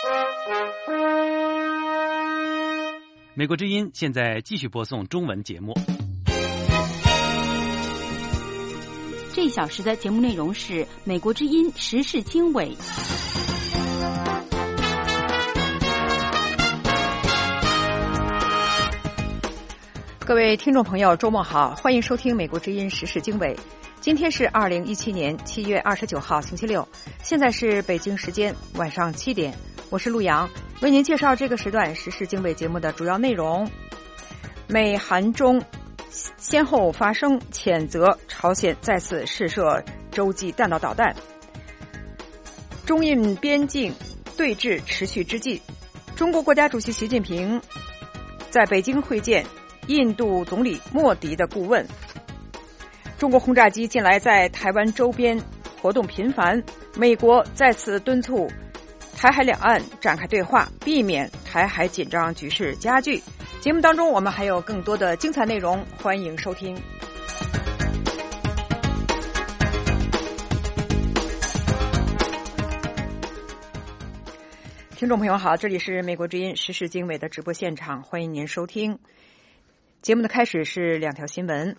美国之音现在继续播送中文节目。 这一小时的节目内容是美国之音时事经纬。 各位听众朋友，周末好，欢迎收听美国之音时事经纬。今天是2017年7月29号星期六，现在是北京时间晚上7点，我是陆阳，为您介绍这个时段时事经纬节目的主要内容。美韩中先后发声谴责朝鲜再次试射洲际弹道导弹，中印边境对峙持续之际，中国国家主席习近平在北京会见印度总理莫迪的顾问。中国轰炸机近来在台湾周边活动频繁，美国再次敦促台海两岸展开对话，避免台海紧张局势加剧。节目当中我们还有更多的精彩内容，欢迎收听。听众朋友好，这里是美国之音时事经纬的直播现场，欢迎您收听。节目的开始是两条新闻。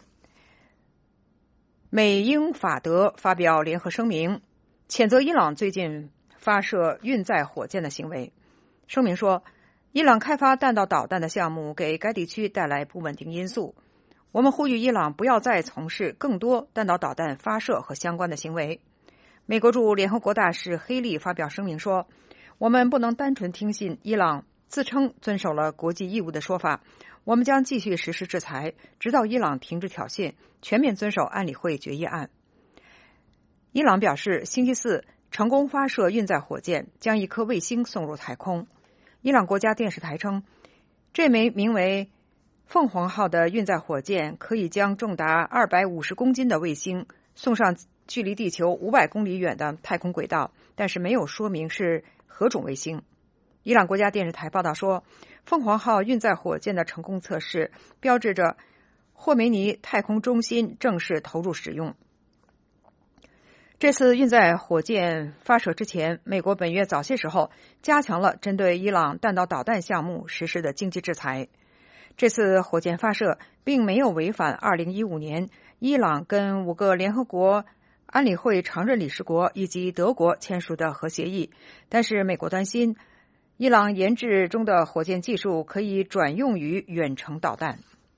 美英法德发表联合声明，谴责伊朗最近发射运载火箭的行为。声明说，伊朗开发弹道导弹的项目给该地区带来不稳定因素，我们呼吁伊朗不要再从事更多弹道导弹发射和相关的行为。美国驻联合国大使黑利发表声明说，我们不能单纯听信伊朗自称遵守了国际义务的说法，我们将继续实施制裁，直到伊朗停止挑衅，全面遵守安理会决议案。伊朗表示，星期四成功发射运载火箭，将一颗卫星送入太空。伊朗国家电视台称，这枚名为凤凰号的运载火箭可以将重达250公斤的卫星送上距离地球500公里远的太空轨道，但是没有说明是何种卫星。伊朗国家电视台报道说，凤凰号运载火箭的成功测试标志着霍梅尼太空中心正式投入使用。这次运载火箭发射之前，美国本月早些时候加强了针对伊朗弹道导弹项目实施的经济制裁。这次火箭发射并没有违反2015年伊朗跟5个联合国安理会常任理事国以及德国签署的核协议，但是美国担心伊朗研制中的火箭技术可以转用于远程导弹。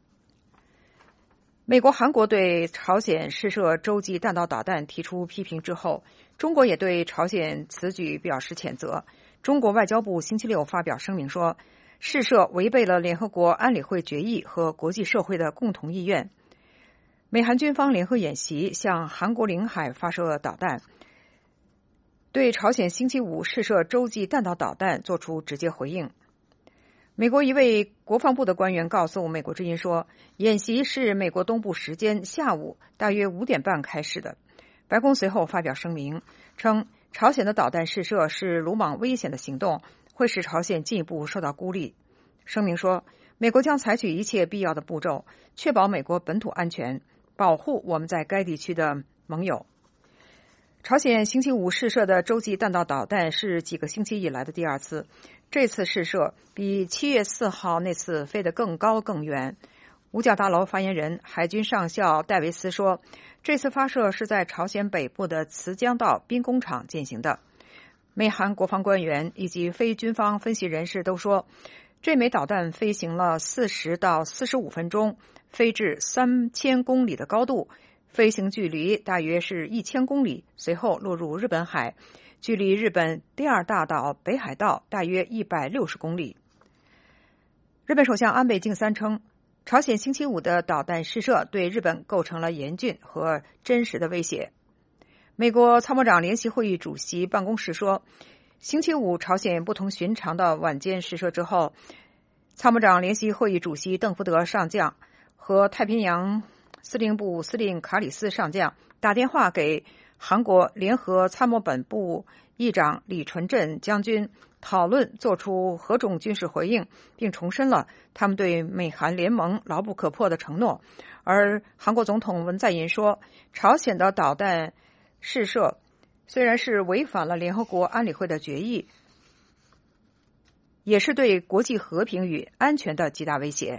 美国、韩国对朝鲜试射洲际弹道导弹提出批评之后，中国也对朝鲜此举表示谴责。中国外交部星期六发表声明说，试射违背了联合国安理会决议和国际社会的共同意愿。美韩军方联合演习向韩国领海发射导弹，对朝鲜星期五试射洲际弹道导弹作出直接回应。美国一位国防部的官员告诉美国之音说，演习是美国东部时间下午大约5点半开始的。白宫随后发表声明称，朝鲜的导弹试射是鲁莽危险的行动，会使朝鲜进一步受到孤立。声明说，美国将采取一切必要的步骤，确保美国本土安全，保护我们在该地区的盟友。朝鲜星期五试射的洲际弹道导弹是几个星期以来的第二次，这次试射比7月4号那次飞得更高更远。五角大楼发言人海军上校戴维斯说，这次发射是在朝鲜北部的慈江道兵工厂进行的。美韩国防官员以及非军方分析人士都说，这枚导弹飞行了40到45分钟，飞至3000公里的高度，飞行距离大约是1000公里，随后落入日本海，距离日本第二大岛北海道大约160公里。日本首相安倍晋三称，朝鲜星期五的导弹试射对日本构成了严峻和真实的威胁。美国参谋长联席会议主席办公室说，星期五朝鲜不同寻常的晚间试射之后，参谋长联席会议主席邓福德上将和太平洋司令部司令卡里斯上将打电话给韩国联合参谋本部议长李纯振将军，讨论做出何种军事回应，并重申了他们对美韩联盟牢不可破的承诺。而韩国总统文在寅说，朝鲜的导弹试射虽然是违反了联合国安理会的决议， 也是对国际和平与安全的极大威胁。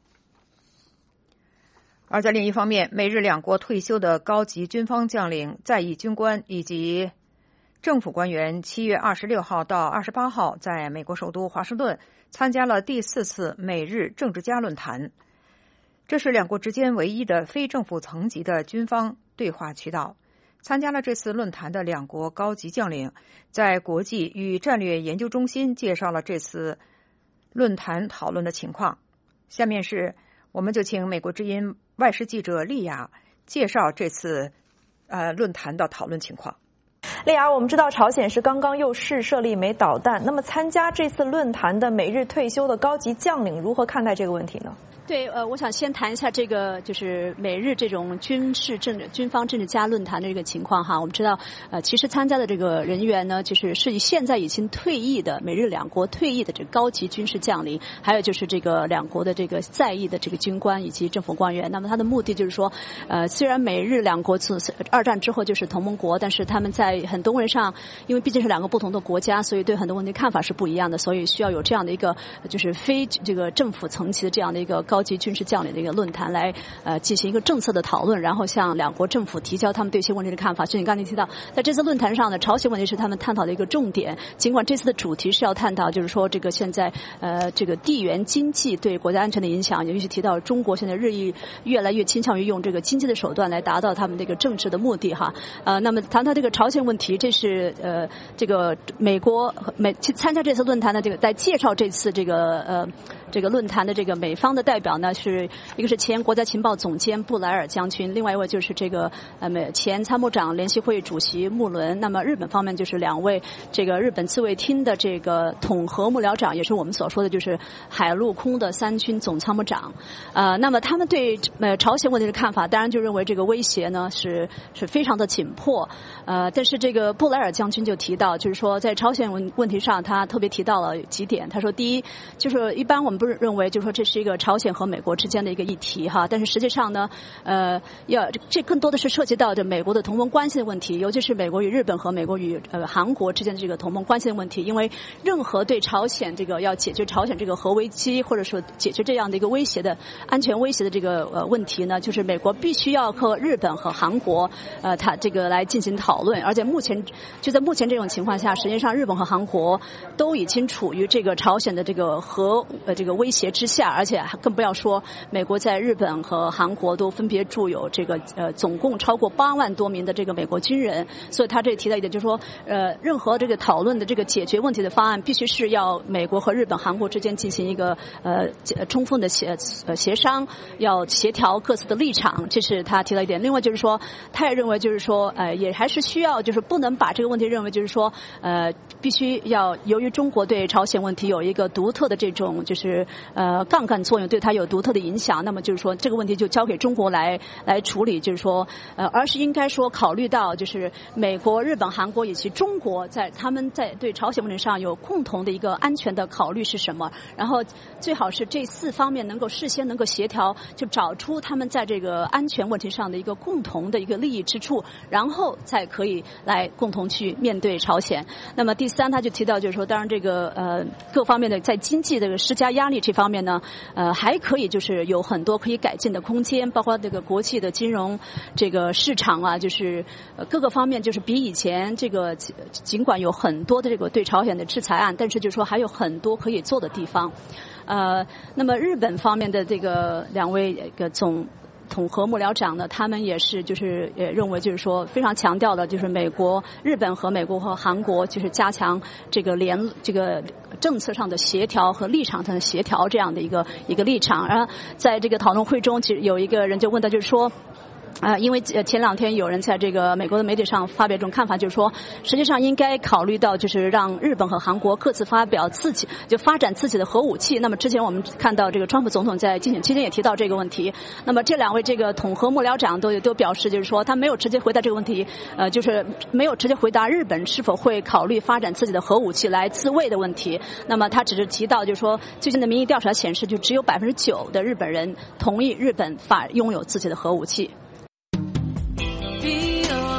而在另一方面，美日两国退休的高级军方将领、在役军官以及政府官员7月26号到28号在美国首都华盛顿参加了第4次美日政治家论坛，这是两国之间唯一的非政府层级的军方对话渠道。参加了这次论坛的两国高级将领在国际与战略研究中心介绍了这次论坛讨论的情况。下面是我们就请美国之音外事记者丽雅介绍这次论坛的讨论情况。 丽雅，我们知道朝鲜是刚刚又试射了一枚导弹，那么参加这次论坛的美日退休的高级将领如何看待这个问题呢？ 对，我想先谈一下这个就是美日这种军方政治家论坛的这个情况哈。我们知道，其实参加的这个人员呢，是现在已经退役的美日两国退役的这个高级军事将领，还有就是这个两国的这个在役的这个军官以及政府官员。那么他的目的就是说，虽然美日两国自二战之后就是同盟国，但是他们在很多问题上，因为毕竟是两个不同的国家，所以对很多问题看法是不一样的，所以需要有这样的一个就是非这个政府层级的这样的一个高级军事将领的一个论坛来进行一个政策的讨论，然后向两国政府提交他们对一些问题的看法。就你刚才提到，在这次论坛上呢，朝鲜问题是他们探讨的一个重点。尽管这次的主题是要探讨，就是说这个现在这个地缘经济对国家安全的影响，尤其提到中国现在日益越来越倾向于用这个经济的手段来达到他们这个政治的目的哈。那么谈到这个朝鲜问题，这是这个美国参加这次论坛的这个在介绍这次这个论坛的这个美方的代表呢，是一个是前国家情报总监布莱尔将军，另外一位就是这个前参谋长联席会主席穆伦。那么日本方面就是两位这个日本自卫厅的这个统合幕僚长，也是我们所说的就是海陆空的三军总参谋长。那么他们对朝鲜问题的看法，当然就认为这个威胁呢是非常的紧迫。但是这个布莱尔将军就提到，就是说在朝鲜问题上，他特别提到了几点。他说，第一，就是一般我们不是认为就是说这是一个朝鲜和美国之间的一个议题哈，但是实际上呢，这更多的是涉及到这美国的同盟关系的问题，尤其是美国与日本和美国与韩国之间的这个同盟关系的问题。因为任何对朝鲜这个要解决朝鲜这个核危机，或者说解决这样的一个威胁的安全威胁的这个问题呢，就是美国必须要和日本和韩国它这个来进行讨论。而且在目前这种情况下，实际上日本和韩国都已经处于这个朝鲜的这个这个威胁之下，而且更不要说美国在日本和韩国都分别驻有这个总共超过8万多名的这个美国军人。所以他这里提到一点，就是说任何这个讨论的这个解决问题的方案，必须是要美国和日本、韩国之间进行一个充分的协商，要协调各自的立场，这是他提到一点。另外就是说，他也认为就是说也还是需要就是不能把这个问题认为就是说必须要由于中国对朝鲜问题有一个独特的这种就是杠杆作用，对它有独特的影响，那么就是说这个问题就交给中国来处理，就是说而是应该说考虑到就是美国、日本、韩国以及中国他们在对朝鲜问题上有共同的一个安全的考虑是什么，然后最好是这4方面能够事先能够协调，就找出他们在这个安全问题上的一个共同的一个利益之处，然后再可以来共同去面对朝鲜。那么第3，他就提到就是说，当然这个各方面的在经济的施加压力这方面呢，还可以就是有很多可以改进的空间，包括这个国际的金融这个市场啊，就是各个方面就是比以前这个尽管有很多的这个对朝鲜的制裁案，但是就是说还有很多可以做的地方。那么日本方面的这个2位统合幕僚长呢，他们也是就是也认为就是说非常强调的就是日本和美国和韩国就是加强这个政策上的协调和立场上的协调这样的一个立场。然后在这个讨论会中，其实有一个人就问到就是说因为前2天有人在这个美国的媒体上发表这种看法，就是说实际上应该考虑到就是让日本和韩国各自发展自己的核武器。那么之前我们看到这个川普总统在竞选期间也提到这个问题。那么这2位这个统合幕僚长都表示，就是说他没有直接回答这个问题，就是没有直接回答日本是否会考虑发展自己的核武器来自卫的问题。那么他只是提到就是说最近的民意调查显示，就只有9%的日本人同意日本拥有自己的核武器。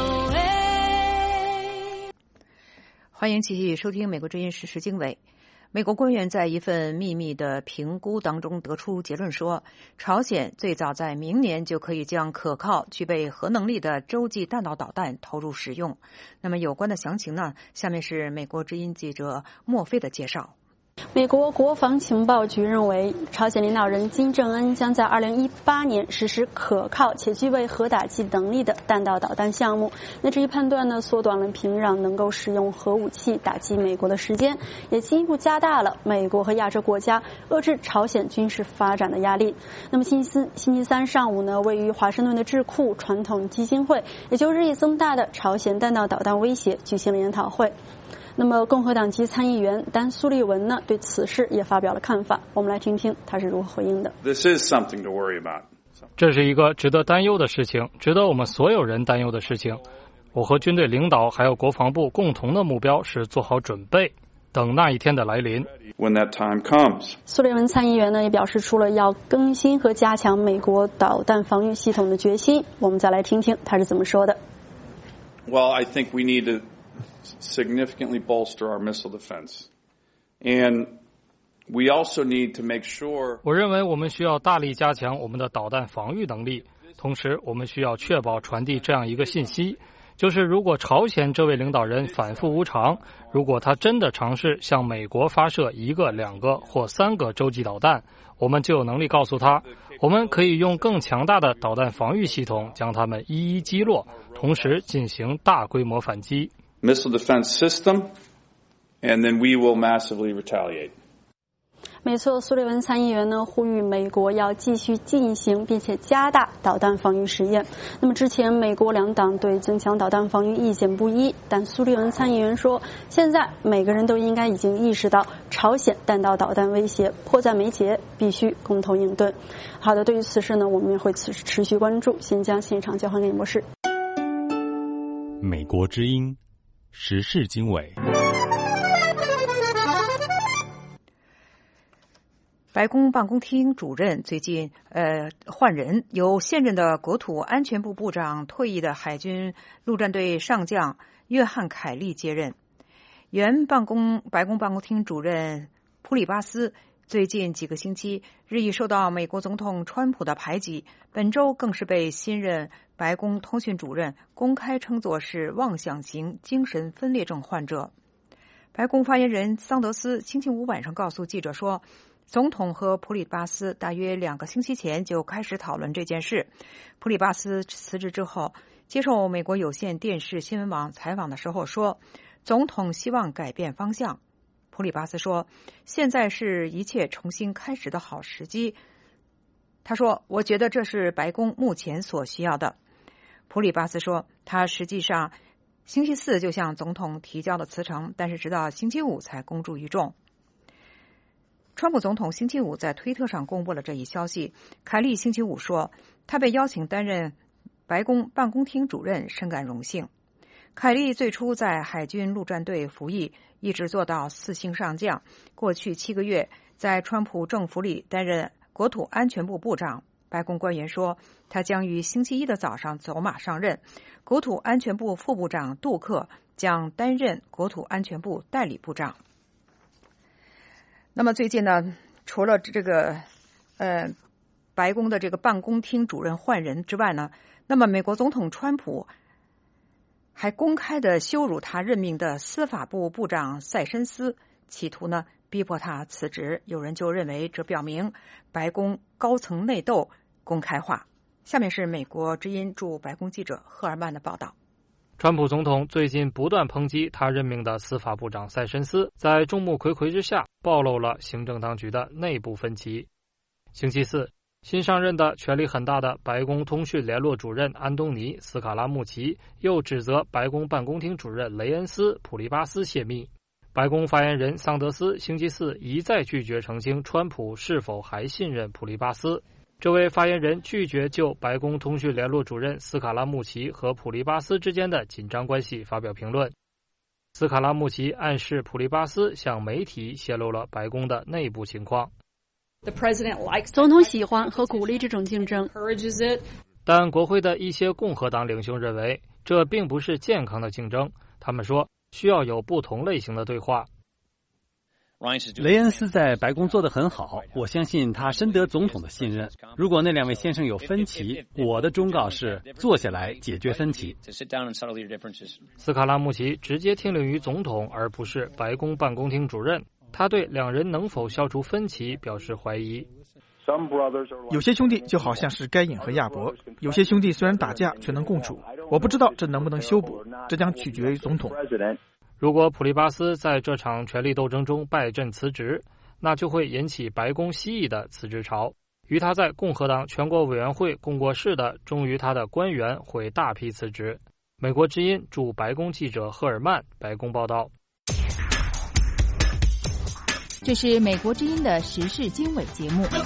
欢迎继续收听美国之音时事经纬。 美国官员在一份秘密的评估当中得出结论说，朝鲜最早在明年就可以将可靠、具备核能力的洲际弹道导弹投入使用。那么有关的详情呢？下面是美国之音记者莫菲的介绍。 美国国防情报局认为，朝鲜领导人金正恩将在2018年实施可靠且具备核打击能力的弹道导弹项目。那这一判断呢，缩短了平壤能够使用核武器打击美国的时间，也进一步加大了美国和亚洲国家遏制朝鲜军事发展的压力。那么星期三上午呢，位于华盛顿的智库传统基金会也就日益增大的朝鲜弹道导弹威胁举行了研讨会。那么共和党籍参议员丹·苏利文呢，对此事也发表了看法。我们来听听他是如何回应的。 这是一个值得担忧的事情，值得我们所有人担忧的事情。我和军队领导还有国防部共同的目标是做好准备，等那一天的来临。 苏利文参议员呢也表示出了要更新和加强美国导弹防御系统的决心。我们再来听听他是怎么说的。 Well, I think we need to significantly bolster our missile defense. And we also need to make sure. 我认为我们需要大力加强我们的导弹防御能力，同时我们需要确保传递这样一个信息，就是如果朝鲜这位领导人反复无常，如果他真的尝试向美国发射1个、2个或3个洲际导弹，我们就有能力告诉他，我们可以用更强大的导弹防御系统将他们一一击落，同时进行大规模反击。 Missile defense system, and then we will massively retaliate. 没错，苏利文参议员呢呼吁美国要继续进行并且加大导弹防御实验。那么之前美国两党对增强导弹防御意见不一，但苏利文参议员说，现在每个人都应该已经意识到朝鲜弹道导弹威胁迫在眉睫，必须共同应对。好的，对于此事呢，我们也会持续关注。先将现场交还给博士。 美国之音时事经纬。 白宫办公厅主任最近换人，由现任的国土安全部部长、退役的海军陆战队上将约翰·凯利接任。原白宫办公厅主任普里巴斯最近几个星期日益受到美国总统川普的排挤，本周更是被新任白宫通讯主任公开称作是妄想型精神分裂症患者。白宫发言人桑德斯星期五晚上告诉记者说，总统和普里巴斯大约2个星期前就开始讨论这件事。普里巴斯辞职之后，接受美国有线电视新闻网采访的时候说，总统希望改变方向。普里巴斯说，现在是一切重新开始的好时机。他说，我觉得这是白宫目前所需要的。普里巴斯说，他实际上星期四就向总统提交了辞呈，但是直到星期五才公诸于众。川普总统星期五在推特上公布了这一消息。凯利星期五说，他被邀请担任白宫办公厅主任，深感荣幸。凯利最初在海军陆战队服役，一直做到4星上将。过去7个月，在川普政府里担任国土安全部部长。白宫官员说，他将于星期一的早上走马上任。国土安全部副部长杜克将担任国土安全部代理部长。那么最近呢，除了这个白宫的这个办公厅主任换人之外呢，那么美国总统川普还公开的羞辱他任命的司法部部长塞申斯，企图呢逼迫他辞职。有人就认为这表明白宫高层内斗公开化。下面是美国之音驻白宫记者赫尔曼的报道。 川普总统最近不断抨击他任命的司法部长塞申斯，在众目睽睽之下暴露了行政当局的内部分歧。星期四，新上任的权力很大的白宫通讯联络主任安东尼·斯卡拉穆齐又指责白宫办公厅主任雷恩斯·普利巴斯泄密。白宫发言人桑德斯星期四一再拒绝澄清川普是否还信任普利巴斯。这位发言人拒绝就白宫通讯联络主任斯卡拉穆齐和普利巴斯之间的紧张关系发表评论。斯卡拉穆齐暗示普利巴斯向媒体泄露了白宫的内部情况。 总统喜欢和鼓励这种竞争， 但国会的一些共和党领袖认为这并不是健康的竞争。他们说需要有不同类型的对话。 雷恩斯在白宫做得很好，我相信他深得总统的信任。如果那两位先生有分歧，我的忠告是坐下来解决分歧。 斯卡拉穆齐直接听令于总统，而不是白宫办公厅主任。他对两人能否消除分歧表示怀疑。 有些兄弟就好像是该隐和亚伯，有些兄弟虽然打架却能共处，我不知道这能不能修补，这将取决于总统。 如果普利巴斯在这场权力斗争中败阵辞职，那就会引起白宫西翼的辞职潮。与他在共和党全国委员会共过事的忠于他的官员会大批辞职。美国之音驻白宫记者赫尔曼白宫报道。 这是美国之音的时事经纬节目。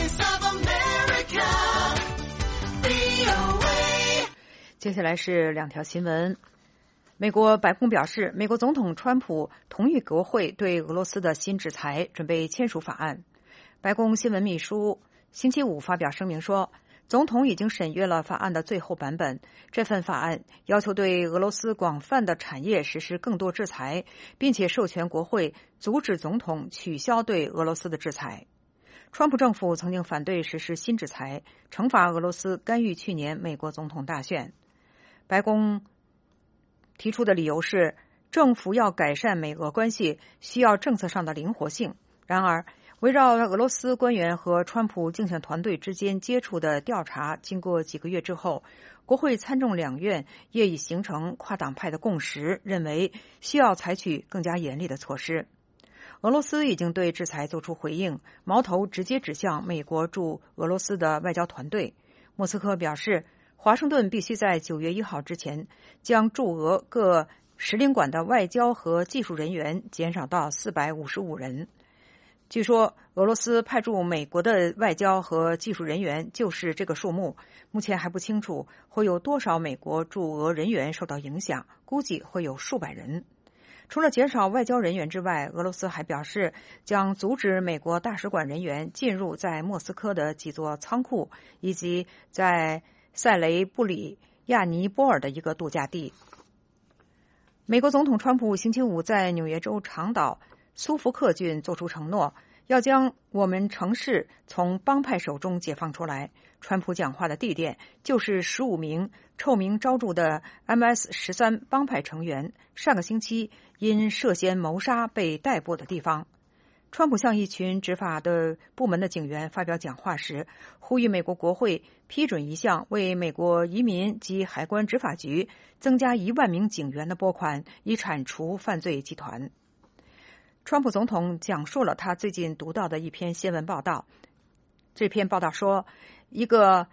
接下来是两条新闻。美国白宫表示，美国总统川普同意国会对俄罗斯的新制裁，准备签署法案。白宫新闻秘书星期五发表声明说，总统已经审阅了法案的最后版本。这份法案要求对俄罗斯广泛的产业实施更多制裁，并且授权国会阻止总统取消对俄罗斯的制裁。川普政府曾经反对实施新制裁，惩罚俄罗斯干预去年美国总统大选。白宫提出的理由是，政府要改善美俄关系，需要政策上的灵活性。然而，围绕俄罗斯官员和川普竞选团队之间接触的调查经过几个月之后，国会参众两院业已形成跨党派的共识，认为需要采取更加严厉的措施。俄罗斯已经对制裁做出回应，矛头直接指向美国驻俄罗斯的外交团队。莫斯科表示，华盛顿必须在9月1号之前将驻俄各使领馆的外交和技术人员减少到455人。据说俄罗斯派驻美国的外交和技术人员就是这个数目，目前还不清楚会有多少美国驻俄人员受到影响，估计会有数百人。除了减少外交人员之外，俄罗斯还表示将阻止美国大使馆人员进入在莫斯科的几座仓库，以及在塞雷布里亚尼波尔的一个度假地。美国总统川普星期五在纽约州长岛苏福克郡作出承诺，要将我们城市从帮派手中解放出来。川普讲话的地点就是15名臭名昭著的 MS-13 帮派成员上个星期因涉嫌谋杀被逮捕的地方。川普向一群执法的部门的警员发表讲话时，呼吁美国国会批准一项为美国移民及海关执法局增加1万名警员的拨款，以铲除犯罪集团。川普总统讲述了他最近读到的一篇新闻报道。这篇报道说，一个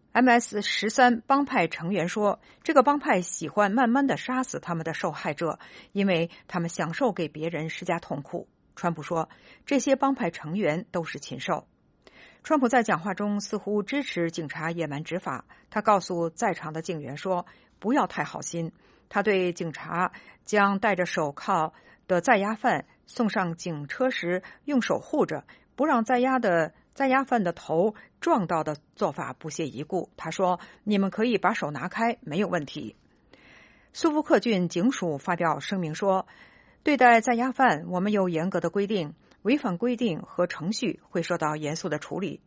MS-13 帮派成员说，这个帮派喜欢慢慢地杀死他们的受害者，因为他们享受给别人施加痛苦。川普说，这些帮派成员都是禽兽。川普在讲话中似乎支持警察野蛮执法，他告诉在场的警员说，不要太好心。他对警察将戴着手铐的在押犯送上警车时用手护着，不让在押犯的头撞到的做法不屑一顾。他说，你们可以把手拿开，没有问题。苏福克郡警署发表声明说，对待在押犯，我们有严格的规定，违反规定和程序会受到严肃的处理。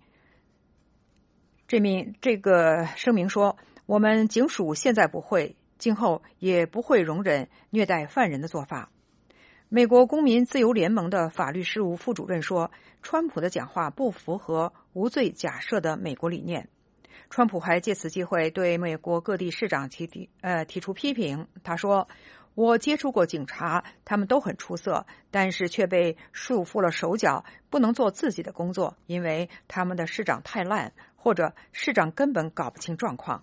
这个声明说，我们警署现在不会，今后也不会容忍虐待犯人的做法。美国公民自由联盟的法律事务副主任说，川普的讲话不符合无罪假设的美国理念。川普还借此机会对美国各地市长提出批评。他说，我接触过警察，他们都很出色，但是却被束缚了手脚，不能做自己的工作，因为他们的市长太烂，或者市长根本搞不清状况。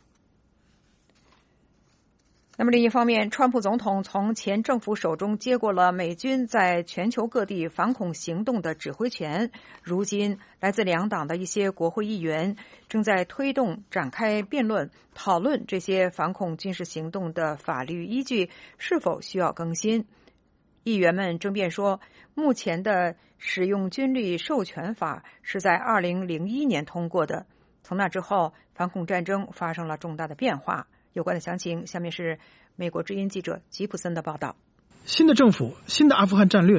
那么另一方面，川普总统从前政府手中接过了美军在全球各地反恐行动的指挥权。如今，来自两党的一些国会议员正在推动展开辩论，讨论这些反恐军事行动的法律依据是否需要更新。议员们争辩说，目前的使用军力授权法是在2001年通过的，从那之后，反恐战争发生了重大的变化。有关的详情，下面是美国之音记者吉普森的报道。 新的政府、新的阿富汗战略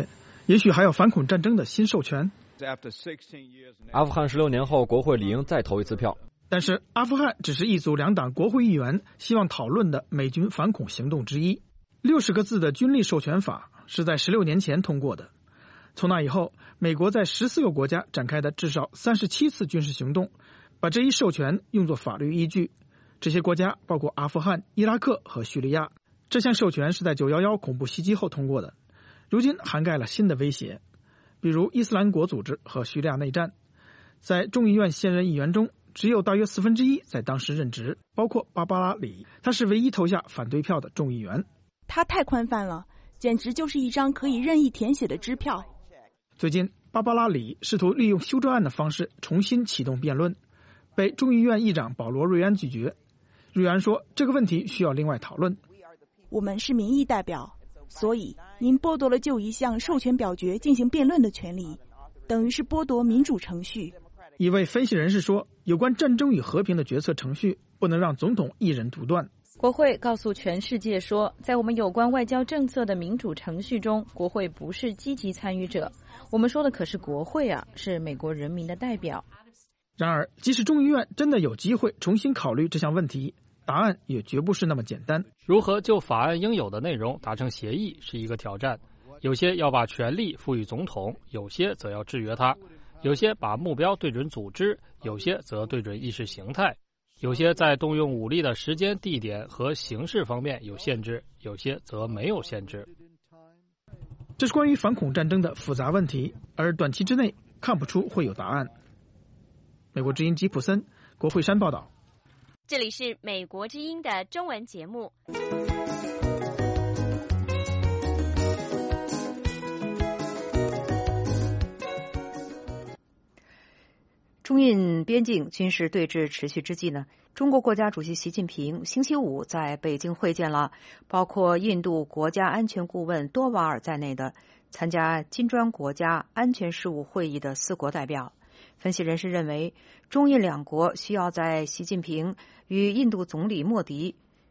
也许还有反恐战争的新授权。 阿富汗16年后，国会理应再投一次票。 但是阿富汗只是一组2党国会议员希望讨论的美军反恐行动之一。60个字的军力授权法是在16年前通过的。从那以后，美国在14个国家展开的至少37次军事行动，把这一授权用作法律依据。这些国家包括阿富汗、伊拉克和叙利亚。这项授权是在911恐怖袭击后通过的，如今涵盖了新的威胁，比如伊斯兰国组织和叙利亚内战。在众议院现任议员中，只有大约1/4在当时任职，包括芭芭拉·里，他是唯一投下反对票的众议员。 他太宽泛了，简直就是一张可以任意填写的支票。 最近，芭芭拉·里试图利用修正案的方式重新启动辩论，被众议院议长保罗·瑞安拒绝。瑞安说，这个问题需要另外讨论。 我们是民意代表，所以您剥夺了就一项授权表决进行辩论的权利，等于是剥夺民主程序。 一位分析人士说，有关战争与和平的决策程序不能让总统一人独断。 国会告诉全世界说，在我们有关外交政策的民主程序中，国会不是积极参与者。我们说的可是国会啊，是美国人民的代表。 然而，即使众议院真的有机会重新考虑这项问题，答案也绝不是那么简单。 如何就法案应有的内容达成协议是一个挑战，有些要把权力赋予总统，有些则要制约他，有些把目标对准组织，有些则对准意识形态，有些在动用武力的时间、地点和形式方面有限制，有些则没有限制。 这是关于反恐战争的复杂问题，而短期之内看不出会有答案。美国之音吉普森，国会山报道。 这里是美国之音的中文节目。 中印边境军事对峙持续之际呢，中国国家主席习近平星期五在北京会见了包括印度国家安全顾问多瓦尔在内的参加金砖国家安全事务会议的4国代表。分析人士认为，中印2国需要在习近平与印度总理莫迪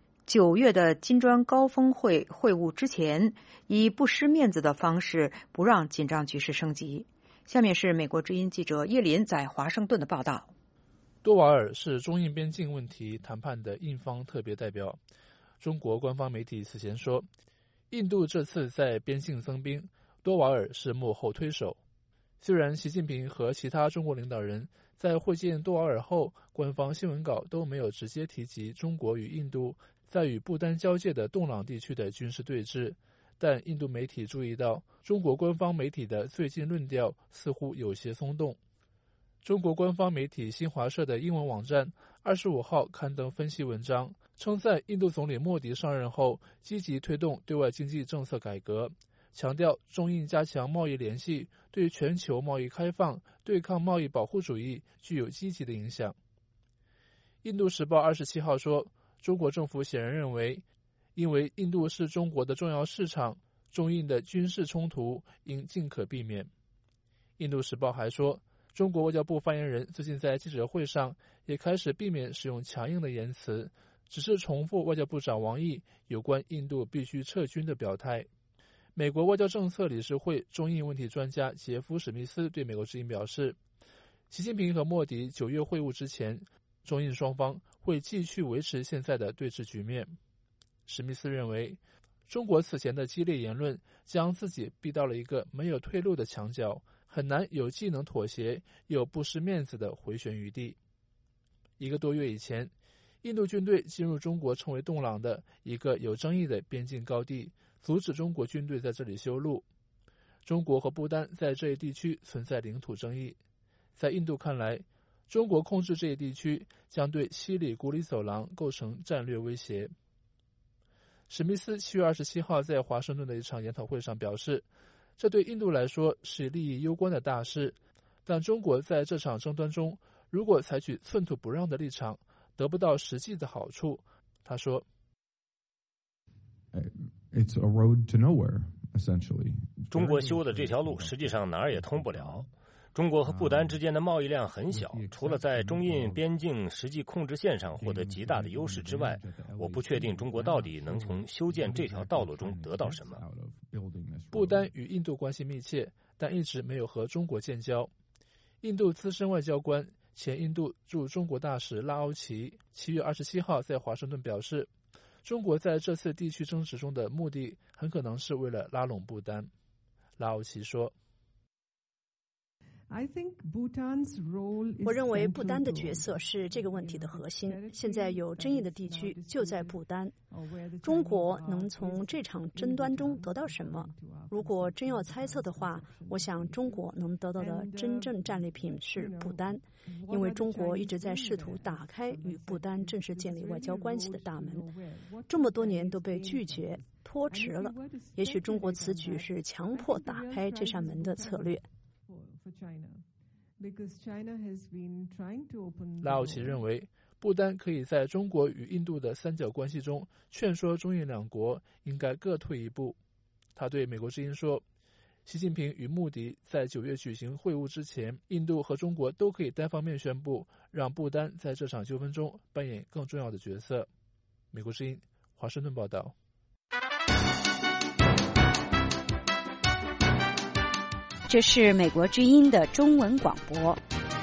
9月的金砖高峰会会晤之前，以不失面子的方式不让紧张局势升级。下面是美国之音记者叶林在华盛顿的报道。 多瓦尔是中印边境问题谈判的印方特别代表。中国官方媒体此前说，印度这次在边境增兵，多瓦尔是幕后推手。虽然习近平和其他中国领导人在会见多瓦尔后，官方新闻稿都没有直接提及中国与印度在与不丹交界的洞朗地区的军事对峙，但印度媒体注意到中国官方媒体的最近论调似乎有些松动。中国官方媒体新华社的英文网站25号刊登分析文章，称在印度总理莫迪上任后，积极推动对外经济政策改革，强调中印加强贸易联系对全球贸易开放、对抗贸易保护主义具有积极的影响。印度时报27号说，中国政府显然认为，因为印度是中国的重要市场，中印的军事冲突应尽可避免。印度时报还说，中国外交部发言人最近在记者会上也开始避免使用强硬的言辞，只是重复外交部长王毅有关印度必须撤军的表态。美国外交政策理事会中印问题专家杰夫·史密斯对美国之音表示，习近平和莫迪9月会晤之前，中印双方会继续维持现在的对峙局面。史密斯认为，中国此前的激烈言论将自己逼到了一个没有退路的墙角，很难有既能妥协又不失面子的回旋余地。1个多月以前，印度军队进入中国称为洞朗的一个有争议的边境高地，阻止中国军队在这里修路。中国和不丹在这一地区存在领土争议，在印度看来，中国控制这一地区将对西里古里走廊构成战略威胁。史密斯7月27号在华盛顿的一场研讨会上表示，这对印度来说是利益攸关的大事，但中国在这场争端中如果采取寸土不让的立场，得不到实际的好处。他说， It's a road to nowhere, essentially. 中国修的这条路实际上哪儿也通不了。中国和不丹之间的贸易量很小，除了在中印边境实际控制线上获得极大的优势之外，我不确定中国到底能从修建这条道路中得到什么。 不丹与印度关系密切，但一直没有和中国建交。印度资深外交官、前印度驻中国大使拉奥奇7月27号在华盛顿表示，中国在这次地区争执中的目的很可能是为了拉拢不丹。拉奥奇说， 我认为不丹的角色是这个问题的核心。现在有争议的地区就在不丹，中国能从这场争端中得到什么？如果真要猜测的话，我想中国能得到的真正战利品是不丹，因为中国一直在试图打开与不丹正式建立外交关系的大门，这么多年都被拒绝拖迟了。也许中国此举是强迫打开这扇门的策略。 拉奥奇认为，不丹可以在中国与印度的三角关系中劝说中印两国应该各退一步。他对美国之音说，习近平与穆迪在9月举行会晤之前，印度和中国都可以单方面宣布让不丹在这场纠纷中扮演更重要的角色。美国之音华盛顿报道。 这是美国之音的中文广播。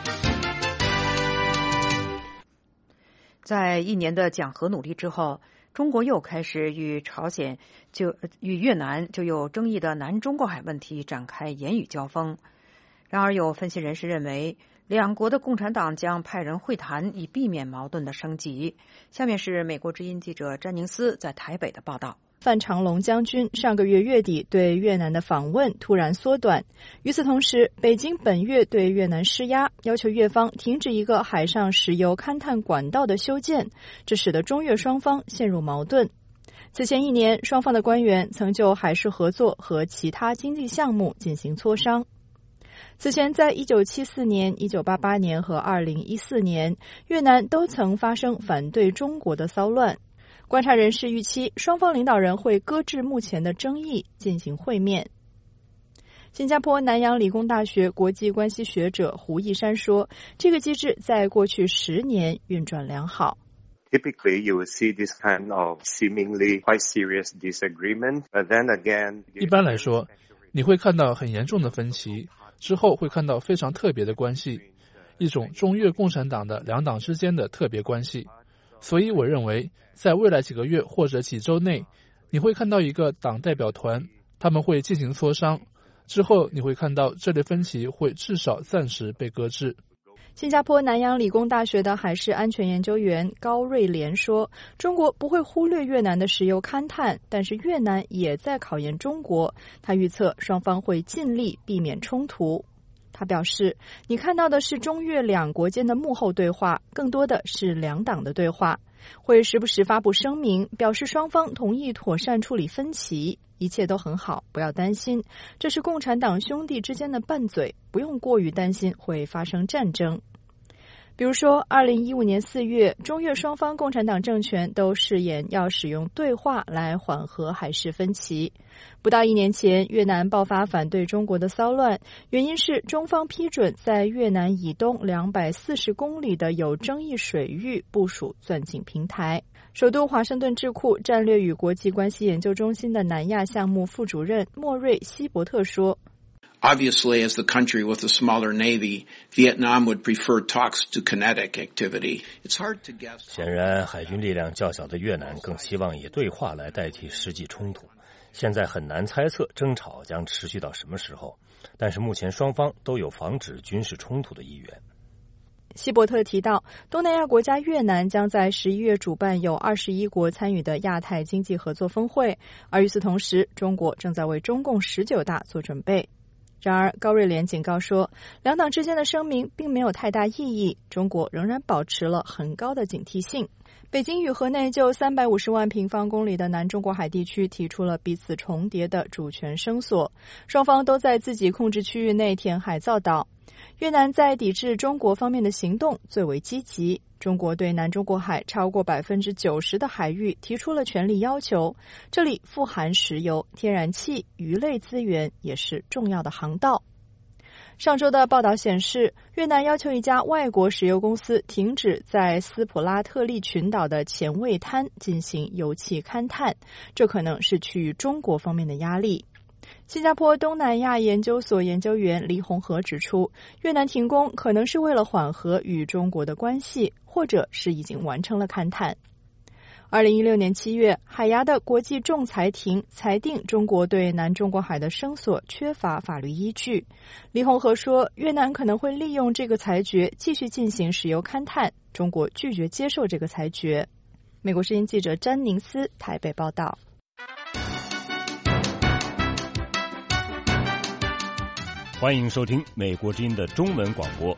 在1年的讲和努力之后，中国又开始与越南就有争议的南中国海问题展开言语交锋。然而，有分析人士认为，两国的共产党将派人会谈，以避免矛盾的升级。下面是美国之音记者詹宁斯在台北的报道。 范长龙将军上个月月底对越南的访问突然缩短，与此同时，北京本月对越南施压，要求越方停止一个海上石油勘探管道的修建，这使得中越双方陷入矛盾。此前1年，双方的官员曾就海事合作和其他经济项目进行磋商。此前，在1974年、1988年和2014年，越南都曾发生反对中国的骚乱。观察人士预期，双方领导人会搁置目前的争议，进行会面。新加坡南洋理工大学国际关系学者胡一山说，这个机制在过去10年运转良好。 Typically, you will see this kind of seemingly quite serious disagreement, but then again, 一般来说，你会看到很严重的分歧，之后会看到非常特别的关系，一种中越共产党的两党之间的特别关系。所以我认为，在未来几个月或者几周内，你会看到一个党代表团，他们会进行磋商，之后你会看到这类分歧会至少暂时被搁置。 新加坡南洋理工大学的海事安全研究员高瑞莲说，中国不会忽略越南的石油勘探，但是越南也在考验中国，他预测双方会尽力避免冲突。他表示，你看到的是中越两国间的幕后对话，更多的是两党的对话，会时不时发布声明，表示双方同意妥善处理分歧，一切都很好，不要担心，这是共产党兄弟之间的拌嘴，不用过于担心会发生战争。比如说2015年4月，中越双方共产党政权都誓言要使用对话来缓和海事分歧。不到1年前，越南爆发反对中国的骚乱，原因是中方批准在越南以东240公里的有争议水域部署钻井平台。首都华盛顿智库战略与国际关系研究中心的南亚项目副主任莫瑞·希伯特说 ，Obviously, as the country with a smaller navy, Vietnam would prefer talks to kinetic activity. It's hard to guess. 显然，海军力量较小的越南更希望以对话来代替实际冲突。现在很难猜测争吵将持续到什么时候，但是目前双方都有防止军事冲突的意愿。 希伯特提到，东南亚国家越南将在11月主办有21国参与的亚太经济合作峰会，而与此同时，中国正在为中共19大做准备。然而，高瑞莲警告说，两党之间的声明并没有太大意义，中国仍然保持了很高的警惕性。北京与河内就350万平方公里的南中国海地区提出了彼此重叠的主权声索，双方都在自己控制区域内填海造岛。越南在抵制中国方面的行动最为积极，中国对南中国海超过90%的海域提出了权利要求，这里富含石油、天然气、鱼类资源，也是重要的航道。上周的报道显示，越南要求一家外国石油公司停止在斯普拉特利群岛的前卫滩进行油气勘探，这可能是趋于中国方面的压力。 新加坡东南亚研究所研究员黎洪和指出，越南停工可能是为了缓和与中国的关系，或者是已经完成了勘探。2016年7月，海牙的国际仲裁庭裁定中国对南中国海的声索缺乏法律依据。黎洪和说，越南可能会利用这个裁决继续进行石油勘探，中国拒绝接受这个裁决。美国之音记者詹宁斯台北报道。 欢迎收听美国之音的中文广播。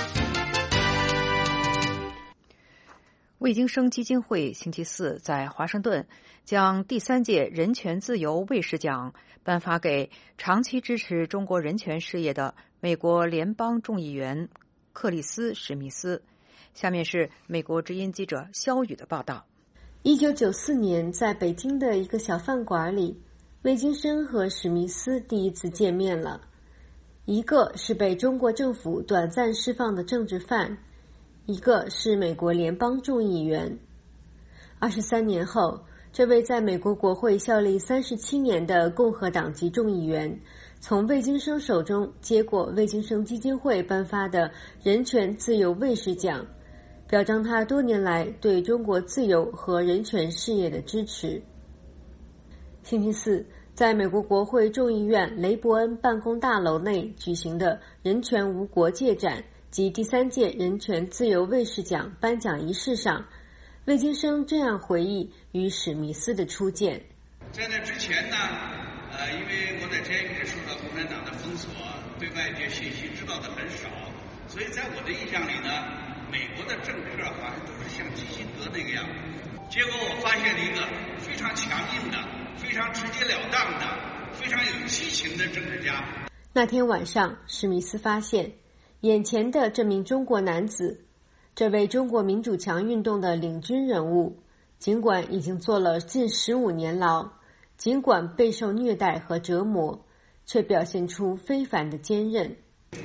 魏京生基金会星期四在华盛顿将第3届人权自由卫士奖颁发给长期支持中国人权事业的美国联邦众议员克里斯·史密斯。下面是美国之音记者肖宇的报道。 1994年，在北京的一个小饭馆里，魏京生和史密斯第一次见面了。一个是被中国政府短暂释放的政治犯，一个是美国联邦众议员。23年后，这位在美国国会效力37年的共和党籍众议员，从魏京生手中接过魏京生基金会颁发的人权自由卫士奖，表彰他多年来对中国自由和人权事业的支持。星期四，在美国国会众议院雷伯恩办公大楼内举行的人权无国界展及第3届人权自由卫士奖颁奖仪式上，魏京生这样回忆与史密斯的初见。 在那之前呢，因为我在监狱里受到共产党的封锁，对外界信息知道的很少，所以在我的印象里呢，美国的政客好像都是像基辛格那个样子。结果我发现了一个非常强硬的、非常直截了当的、非常有激情的政治家。 那天晚上，史密斯发现眼前的这名中国男子，这位中国民主墙运动的领军人物，尽管已经坐了近15年牢，尽管备受虐待和折磨，却表现出非凡的坚韧。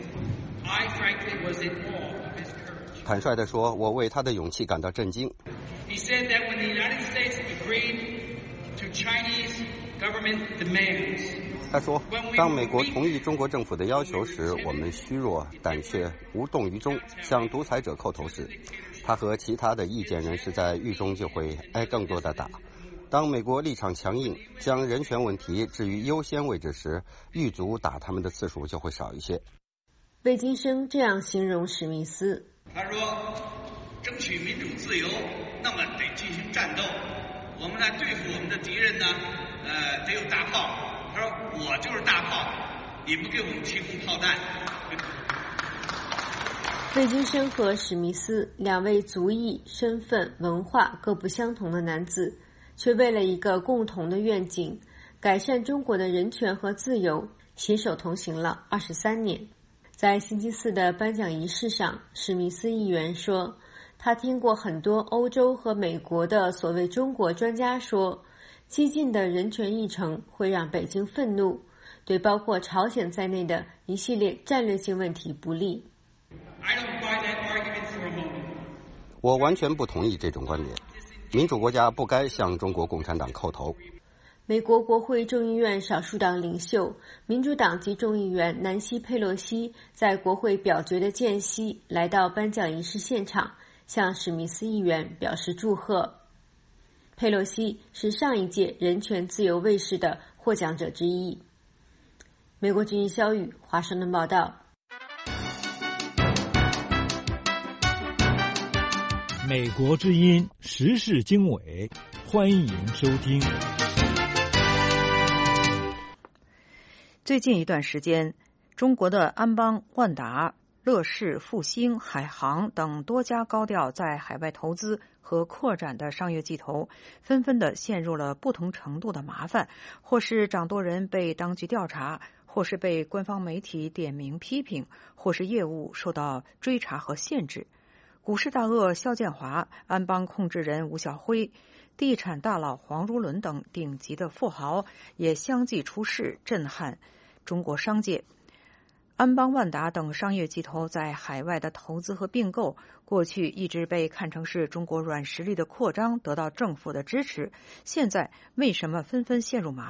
坦率地说，我为他的勇气感到震惊。他说，当美国同意中国政府的要求时，我们虚弱胆怯无动于衷，向独裁者叩头时，他和其他的意见人士在狱中就会挨更多的打。当美国立场强硬，将人权问题置于优先位置时，狱卒打他们的次数就会少一些。 魏京生这样形容史密斯， 他说，争取民主自由，那么得进行战斗，我们来对付我们的敌人呢，得有大炮。他说，我就是大炮，你们给我们提供炮弹。 魏京生和史密斯两位族裔、身份、文化各不相同的男子，却为了一个共同的愿景，改善中国的人权和自由，携手同行了23年。在星期四的颁奖仪式上，史密斯议员说，他听过很多欧洲和美国的所谓中国专家说，激进的人权议程会让北京愤怒，对包括朝鲜在内的一系列战略性问题不利。 我完全不同意这种观点，民主国家不该向中国共产党叩头。 美国国会众议院少数党领袖、民主党籍众议员南希·佩洛西在国会表决的间隙来到颁奖仪式现场，向史密斯议员表示祝贺。佩洛西是上一届人权自由卫士的获奖者之一。美国之音肖宇华盛顿报道。 美国之音时事经纬，欢迎收听。 最近一段时间，中国的安邦、万达、乐视、复星、海航等多家高调在海外投资和扩展的商业巨头，纷纷的陷入了不同程度的麻烦，或是掌舵人被当局调查，或是被官方媒体点名批评，或是业务受到追查和限制。股市大鳄肖建华、安邦控制人吴晓辉、地产大佬黄如伦等顶级的富豪也相继出事，震撼中国商界。安邦、万达等商业巨头在海外的投资和并购，过去一直被看成是中国软实力的扩张，得到政府的支持。现在为什么纷纷陷入麻烦？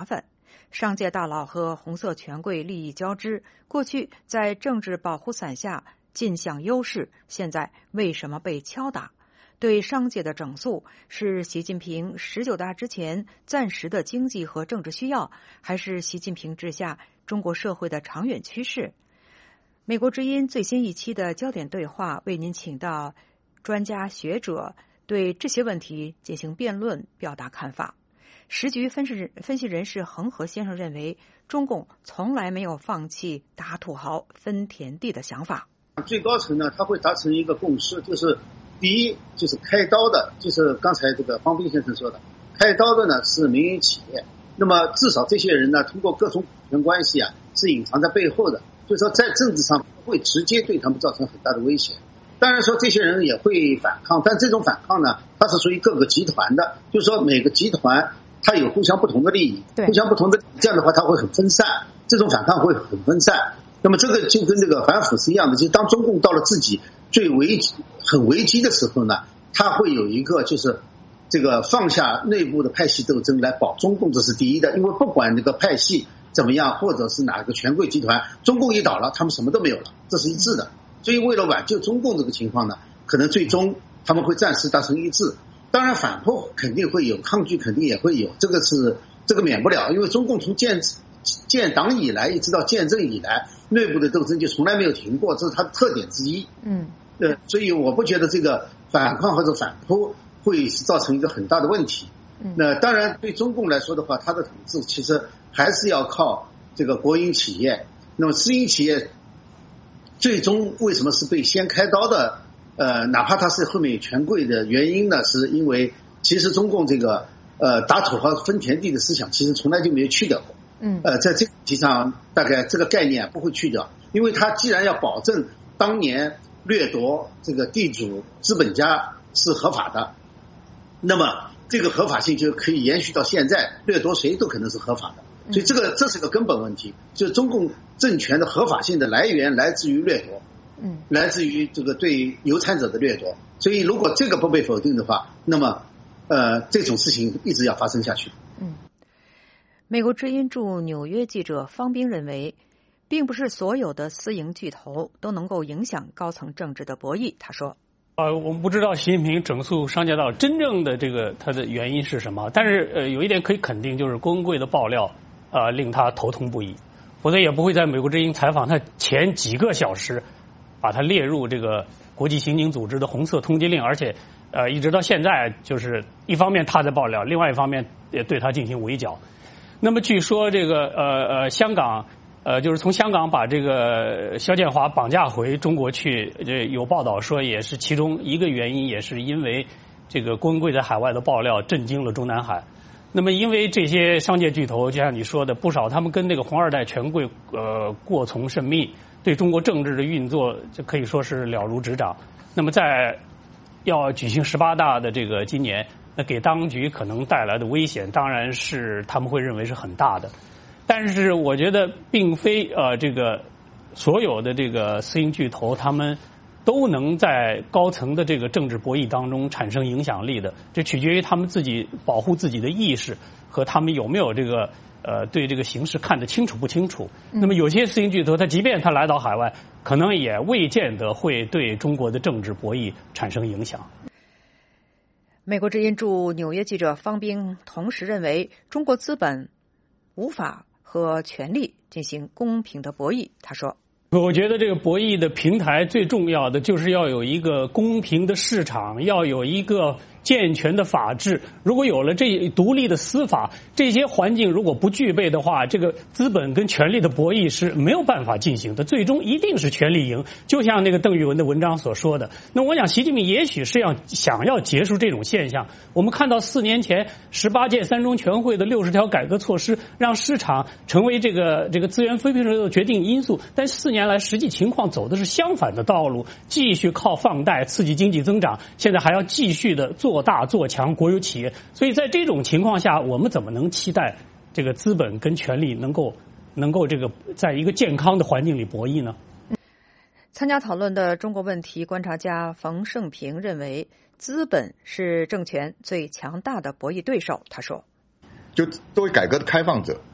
商界大佬和红色权贵利益交织，过去在政治保护伞下尽享优势，现在为什么被敲打？对商界的整肃是习近平19大之前暂时的经济和政治需要，还是习近平治下中国社会的长远趋势？美国之音最新一期的焦点对话为您请到专家学者对这些问题进行辩论，表达看法。时局分析人士恒河先生认为，中共从来没有放弃打土豪分田地的想法。 最高层呢，他会达成一个共识，就是第一，就是开刀的，就是刚才这个方斌先生说的，开刀的呢是民营企业。那么至少这些人呢，通过各种股权关系啊，是隐藏在背后的，所以说在政治上不会直接对他们造成很大的威胁。当然说这些人也会反抗，但这种反抗呢，它是属于各个集团的，就是说每个集团它有互相不同的利益，互相不同的，这样的话它会很分散，这种反抗会很分散。那么这个就跟这个反腐是一样的，就是当中共到了自己很危机的时候呢，他会有一个就是这个放下内部的派系斗争来保中共，这是第一的。因为不管这个派系怎么样，或者是哪个权贵集团，中共一倒了，他们什么都没有了，这是一致的。所以为了挽救中共这个情况呢，可能最终他们会暂时达成一致。当然反扑肯定会有，抗拒肯定也会有，这个免不了，因为中共从建党以来一直到建政以来，内部的斗争就从来没有停过，这是它的特点之一。所以我不觉得这个反抗或者反扑会造成一个很大的问题。那当然对中共来说的话，它的统治其实还是要靠这个国营企业。那么私营企业最终为什么是被先开刀的？哪怕它是后面有权贵的原因呢，是因为其实中共这个打土豪分田地的思想其实从来就没有去掉过。在这个问题上大概这个概念不会去掉，因为它既然要保证当年掠夺这个地主资本家是合法的，那么这个合法性就可以延续到现在，掠夺谁都可能是合法的。所以这是个根本问题，就是中共政权的合法性的来源来自于掠夺，来自于这个对有产者的掠夺。所以如果这个不被否定的话，那么这种事情一直要发生下去。 美国之音驻纽约记者方斌认为，并不是所有的私营巨头都能够影响高层政治的博弈。他说我们不知道习近平整肃商界道真正的这个它的原因是什么，但是有一点可以肯定，就是郭文贵的爆料令他头痛不已，否则也不会在美国之音采访他前几个小时把他列入这个国际刑警组织的红色通缉令，而且一直到现在就是一方面他在爆料，另外一方面也对他进行围剿。那么据说这个香港就是从香港把这个肖建华绑架回中国去，有报道说也是其中一个原因，也是因为这个郭文贵在海外的爆料震惊了中南海。那么因为这些商界巨头就像你说的，不少他们跟那个红二代权贵过从甚密，对中国政治的运作就可以说是了如指掌。那么在要举行18大的这个今年，那给当局可能带来的危险当然是他们会认为是很大的。但是我觉得并非这个所有的这个私营巨头他们都能在高层的这个政治博弈当中产生影响力的，这取决于他们自己保护自己的意识和他们有没有这个对这个形势看得清楚不清楚。那么有些私营巨头他即便他来到海外，可能也未见得会对中国的政治博弈产生影响。 美国之音驻纽约记者方斌同时认为，中国资本无法和权力进行公平的博弈。他说， 我觉得这个博弈的平台最重要的就是要有一个公平的市场，要有一个健全的法治。如果有了这独立的司法，这些环境如果不具备的话，这个资本跟权力的博弈是没有办法进行的，最终一定是权力赢。就像那个邓玉文的文章所说的，那我想习近平也许是想要结束这种现象。我们看到4年前18届3中全会的60条改革措施，让市场成为这个资源分配的决定因素，但4年来实际情况走的是相反的道路，继续靠放贷刺激经济增长，现在还要继续的做大做强国有企业。所以在这种情况下，我们怎么能期待这个资本跟权力能够这个在一个健康的环境里博弈呢？ 参加讨论的中国问题观察家冯胜平认为，资本是政权最强大的博弈对手。他说， 就作为改革的开放者，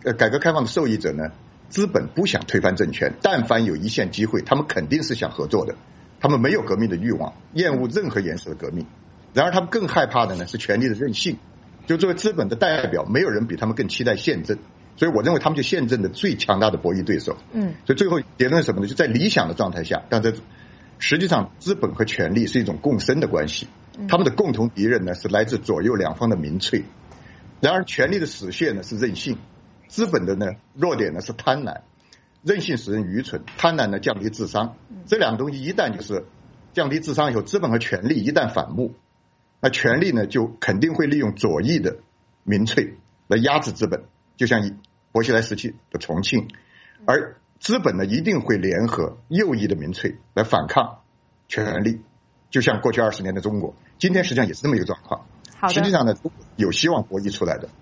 改革开放的受益者呢，资本不想推翻政权，但凡有一线机会，他们肯定是想合作的，他们没有革命的欲望，厌恶任何颜色的革命。然而他们更害怕的呢是权力的任性，就作为资本的代表，没有人比他们更期待宪政，所以我认为他们就宪政的最强大的博弈对手。所以最后结论是什么呢？就在理想的状态下，但在实际上资本和权力是一种共生的关系，他们的共同敌人呢是来自左右两方的民粹。然而权力的死穴呢是任性，资本的呢弱点呢是贪婪，任性使人愚蠢，贪婪呢降低智商。这两个东西一旦就是降低智商以后，资本和权力一旦反目，那权力呢就肯定会利用左翼的民粹来压制资本，就像薄熙来时期的重庆，而资本呢一定会联合右翼的民粹来反抗权力，就像过去20年的中国，今天实际上也是这么一个状况。实际上呢有希望博弈出来的。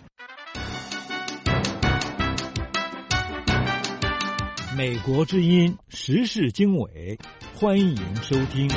美国之音时事经纬，欢迎收听。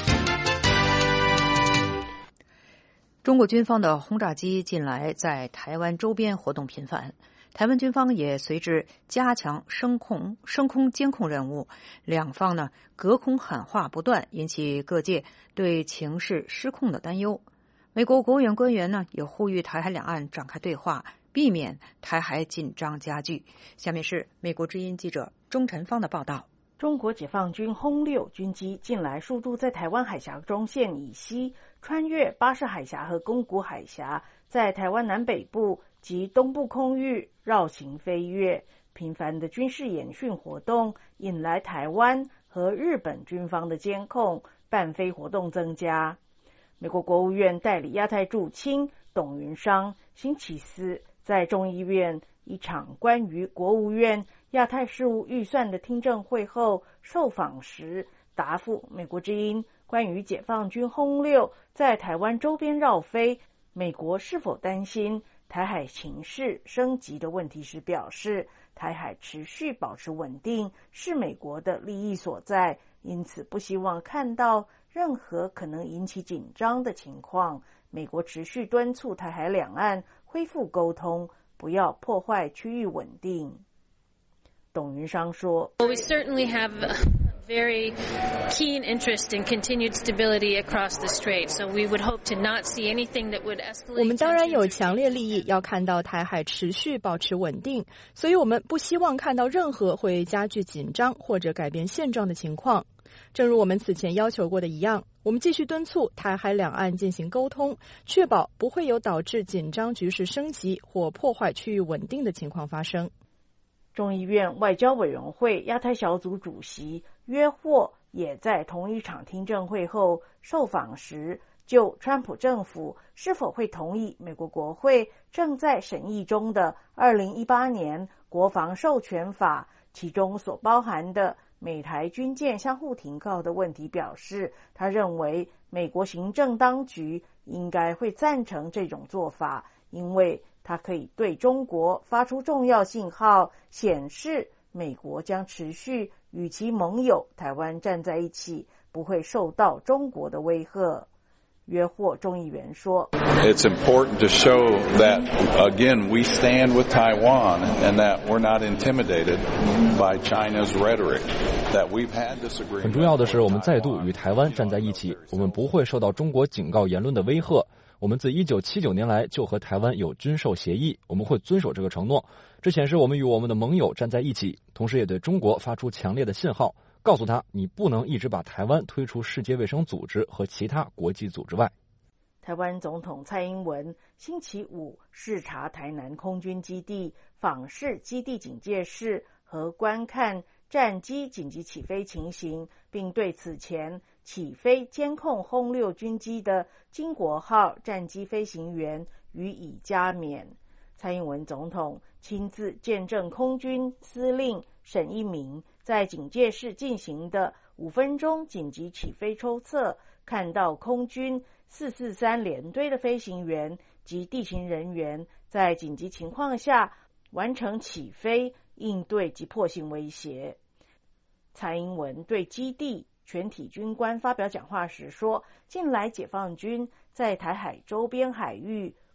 中国军方的轰炸机近来在台湾周边活动频繁，台湾军方也随之加强升空监控任务，两方呢隔空喊话不断，引起各界对情势失控的担忧。美国国务院官员呢也呼吁台海两岸展开对话，避免台海紧张加剧。下面是美国之音记者钟晨芳的报道。 中国解放军轰6军机近来数度在台湾海峡中线以西，穿越巴士海峡和宫古海峡，在台湾南北部及东部空域绕行飞越。频繁的军事演训活动引来台湾和日本军方的监控，伴飞活动增加。美国国务院代理亚太驻青董云商星期四在众议院一场关于国务院亚太事务预算的听证会后受访时，答复美国之音关于解放军轰6在台湾周边绕飞，美国是否担心台海情势升级的问题时表示，台海持续保持稳定是美国的利益所在，因此不希望看到任何可能引起紧张的情况。美国持续敦促台海两岸恢复沟通，不要破坏区域稳定。董云商说 We certainly have a very keen interest in continued stability across the strait, so we would hope to not see anything that would escalate. 我们当然有强烈利益要看到台海持续保持稳定，所以我们不希望看到任何会加剧紧张或者改变现状的情况。正如我们此前要求过的一样，我们继续敦促台海两岸进行沟通，确保不会有导致紧张局势升级或破坏区域稳定的情况发生。 众议院外交委员会亚太小组主席约霍也在同一场听证会后受访时，就川普政府是否会同意美国国会正在审议中的2018年国防授权法，其中所包含的美台军舰相互停靠的问题表示，他认为美国行政当局应该会赞成这种做法，因为它可以对中国发出重要信号，显示美国将持续与其盟友台湾站在一起，不会受到中国的威吓。约霍众议员说 It's important to show that, again, we stand with Taiwan and that we're not intimidated by China's rhetoric, that we've had disagreements. 很重要的是，我们再度与台湾站在一起，我们不会受到中国警告言论的威吓。我们自1979年来就和台湾有军售协议，我们会遵守这个承诺。这显示我们与我们的盟友站在一起，同时也对中国发出强烈的信号，告诉他你不能一直把台湾推出世界卫生组织和其他国际组织外。 台湾总统蔡英文星期五视察台南空军基地，访视基地警戒室和观看战机紧急起飞情形，并对此前起飞监控轰6军机的经国号战机飞行员予以加冕。蔡英文总统亲自见证空军司令沈一鸣在警戒室进行的5分钟紧急起飞抽测，看到空军443联队的飞行员及地勤人员在紧急情况下完成起飞，应对及迫性威胁。蔡英文对基地全体军官发表讲话时说，近来解放军在台海周边海域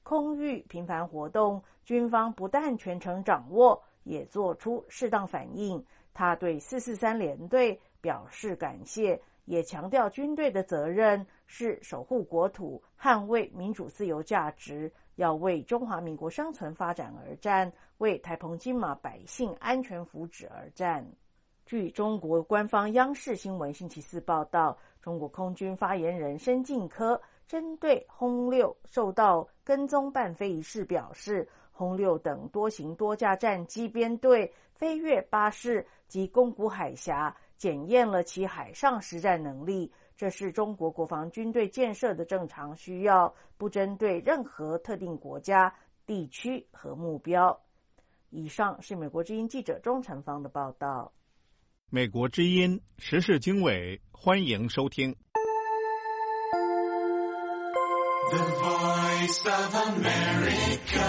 空域频繁活动，军方不但全程掌握，也做出适当反应。他对443联队表示感谢，也强调军队的责任是守护国土，捍卫民主自由价值，要为中华民国生存发展而战，为台澎金马百姓安全福祉而战。据中国官方央视新闻星期四报道，中国空军发言人申进科针对轰六受到跟踪伴飞一事表示，轰六等多型多架战机编队飞越巴士及宫古海峡，检验了其海上实战能力，这是中国国防军队建设的正常需要，不针对任何特定国家、地区和目标。以上是美国之音记者钟成芳的报道。 美国之音时事经纬，欢迎收听。 The Voice of America。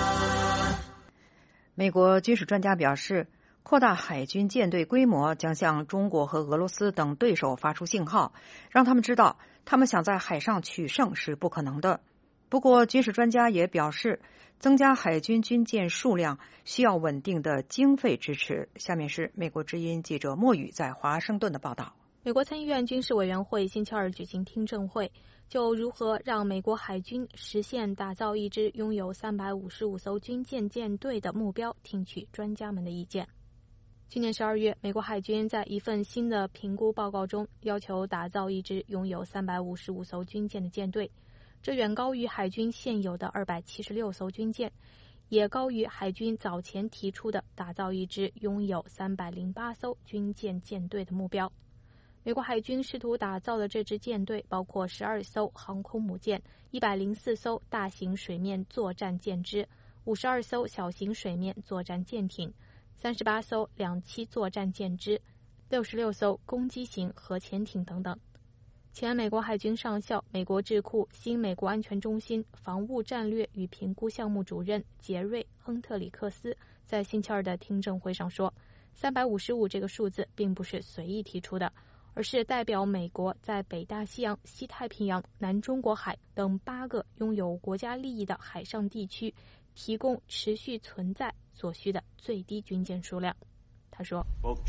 美国军事专家表示，扩大海军舰队规模将向中国和俄罗斯等对手发出信号，让他们知道他们想在海上取胜是不可能的。不过，军事专家也表示，增加海军军舰数量需要稳定的经费支持。下面是美国之音记者莫宇在华盛顿的报道。 美国参议院军事委员会星期二举行听证会，就如何让美国海军实现打造一支拥有355艘军舰舰队的目标，听取专家们的意见。去年12月，美国海军在一份新的评估报告中要求打造一支拥有355艘军舰的舰队，这远高于海军现有的276艘军舰，也高于海军早前提出的打造一支拥有308艘军舰舰队的目标。美国海军试图打造的这支舰队包括12艘航空母舰、104艘大型水面作战舰只、52艘小型水面作战舰艇、38艘两栖作战舰只、66艘攻击型核潜艇等等。前美国海军上校、美国智库新美国安全中心防务战略与评估项目主任杰瑞·亨特里克斯在星期二的听证会上说，355这个数字并不是随意提出的，而是代表美国在北大西洋、西太平洋、南中国海等8个拥有国家利益的海上地区提供持续存在所需的最低军舰数量。他说，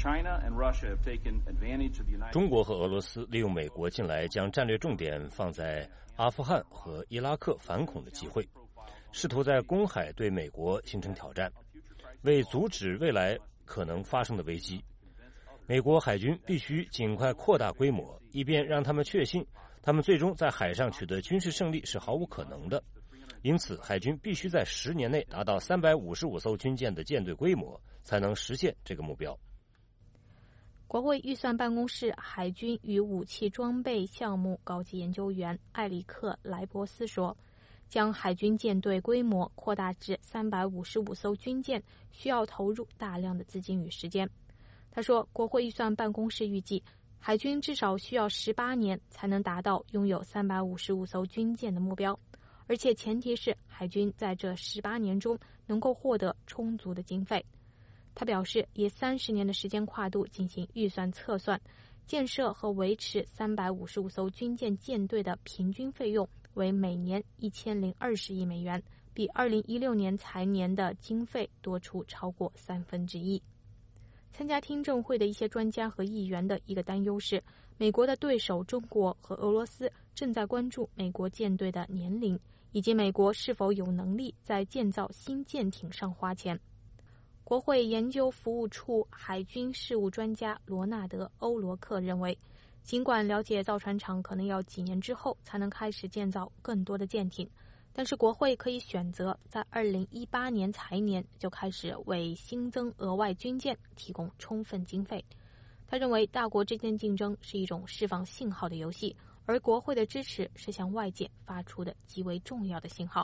中国和俄罗斯利用美国近来将战略重点放在阿富汗和伊拉克反恐的机会，试图在公海对美国形成挑战，为阻止未来可能发生的危机。美国海军必须尽快扩大规模，以便让他们确信他们最终在海上取得军事胜利是毫无可能的。因此，海军必须在10年内达到355艘军舰的舰队规模，才能实现这个目标。 国会预算办公室海军与武器装备项目高级研究员艾里克·莱博斯说，将海军舰队规模扩大至355艘军舰需要投入大量的资金与时间。他说，国会预算办公室预计海军至少需要18年才能达到拥有355艘军舰的目标，而且前提是海军在这18年中能够获得充足的经费。他表示，以30年的时间跨度进行预算测算，建设和维持355艘军舰舰队的平均费用为每年1020亿美元，比2016年财年的经费多出超过1/3。参加听证会的一些专家和议员的一个担忧是，美国的对手中国和俄罗斯正在关注美国舰队的年龄，以及美国是否有能力在建造新舰艇上花钱。国会研究服务处海军事务专家罗纳德·欧罗克认为，尽管了解造船厂可能要几年之后才能开始建造更多的舰艇，但是国会可以选择在2018年财年就开始为新增额外军舰提供充分经费。他认为大国之间竞争是一种释放信号的游戏，而国会的支持是向外界发出的极为重要的信号。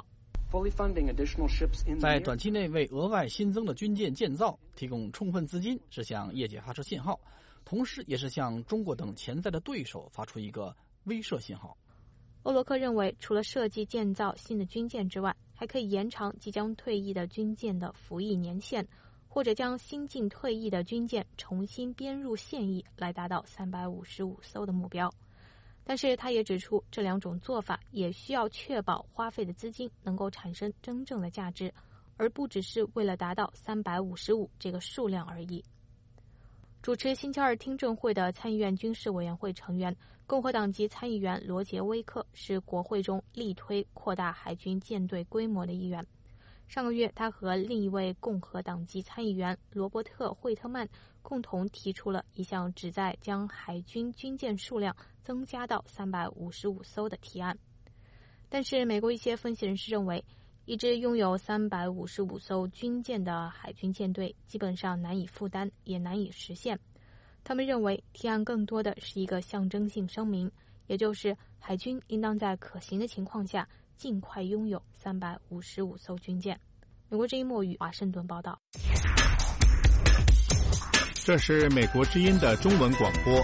在短期内为额外新增的军舰建造提供充分资金是向业界发出信号，同时也是向中国等潜在的对手发出一个威慑信号。 欧罗克认为，除了设计建造新的军舰之外，还可以延长即将退役的军舰的服役年限，或者将新近退役的军舰重新编入现役，来达到355艘的目标。 但是他也指出，这两种做法也需要确保花费的资金能够产生真正的价值，而不只是为了达到355这个数量而已。主持星期二听证会的参议院军事委员会成员、共和党籍参议员罗杰·威克是国会中力推扩大海军舰队规模的一员。上个月，他和另一位共和党籍参议员罗伯特·惠特曼共同提出了一项旨在将海军军舰数量增加到355艘的提案。但是，美国一些分析人士认为，一支拥有355艘军舰的海军舰队基本上难以负担，也难以实现。他们认为，提案更多的是一个象征性声明，也就是海军应当在可行的情况下尽快拥有355艘军舰。美国之音墨雨华盛顿报道。 这是美国之音的中文广播。